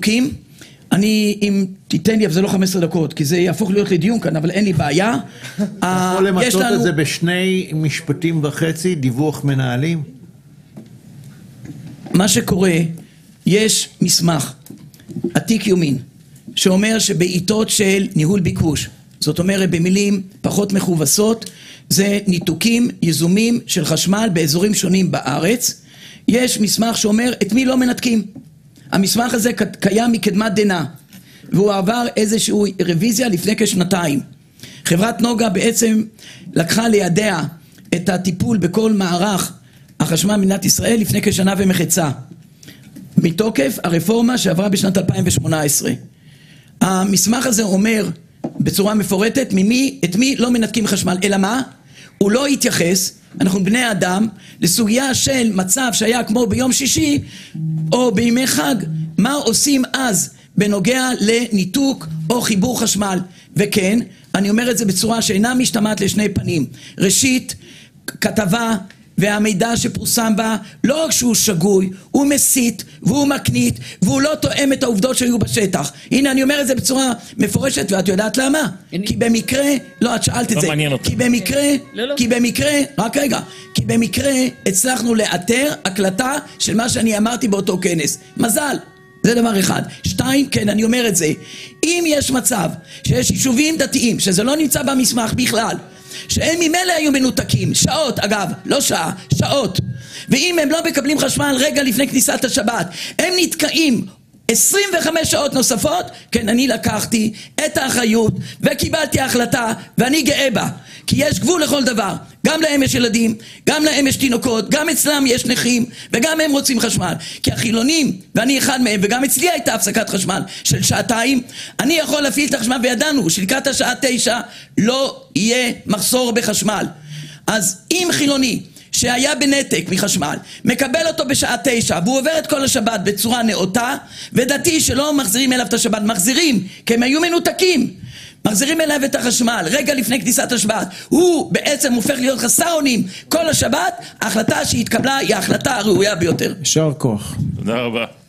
ניתוקים. אם תיתן לי, אבל זה לא 15 דקות, כי זה יהפוך להיות לדיון כאן, אבל אין לי בעיה. יכול למצות את זה בשני משפטים וחצי, דיווח מנהלים? מה שקורה, יש מסמך, עתיק יומין, שאומר שבעיתות של ניהול ביקוש, זאת אומרת במילים פחות מכובסות, זה ניתוקים יזומים של חשמל באזורים שונים בארץ. יש מסמך שאומר את מי לא מנתקים. המסמך הזה קיים מקדמת דנא, והוא עבר איזושהי רוויזיה לפני כשנתיים. חברת נוגה בעצם לקחה לידיה את הטיפול בכל מערך החשמל במדינת ישראל לפני כשנה ומחצה, מתוקף הרפורמה שעברה בשנת 2018. המסמך הזה אומר בצורה מפורטת את מי לא מנתקים חשמל, אלא מה? הוא לא התייחס, אנחנו בני אדם, לסוגיה של מצב שהיה כמו ביום שישי או בימי חג, מה עושים אז בנוגע לניתוק או חיבור חשמל. וכן, אני אומר את זה בצורה שאינה משתמעת לשני פנים. ראשית, כתבה והמידע שפורסם בה, לא רק שהוא שגוי, הוא מסית והוא מקנית והוא לא תואם את העובדות שהיו בשטח. הנה אני אומר את זה בצורה מפורשת, ואת יודעת למה? כי במקרה, לא את שאלת את זה, כי במקרה, רק רגע, כי במקרה הצלחנו לאתר הקלטה של מה שאני אמרתי באותו כנס. מזל. זה דבר אחד. שתיים, כן, אני אומר את זה, אם יש מצב שיש יישובים דתיים, שזה לא נמצא במסמך בכלל, שהם ממילא היו מנותקים, שעות אגב, לא שעה, שעות, ואם הם לא מקבלים חשמל רגע לפני כניסת השבת, הם נתקעים 25 שעות נוספות, כן, אני לקחתי את האחריות וקיבלתי החלטה ואני גאה בה, כי יש גבול לכל דבר. גם להם יש ילדים, גם להם יש תינוקות, גם אצלם יש נכים, וגם הם רוצים חשמל. כי החילונים, ואני אחד מהם, וגם אצלי הייתה הפסקת חשמל של שעתיים, אני יכול להפעיל את החשמל, וידענו שלקראת השעה 9 לא יהיה מחסור בחשמל. אז אם חילוני שהיה בנתק מחשמל, מקבל אותו בשעה 9, והוא עובר את כל השבת בצורה נאותה, ודתי שלא מחזירים אליו את השבת, מחזירים, כי הם היו מנותקים, מחזירים אליו את החשמל רגע לפני כניסת השבת, הוא בעצם הופך להיות חסר אונים כל השבת. ההחלטה שהתקבלה היא ההחלטה הראויה ביותר. יישר כוח. תודה רבה.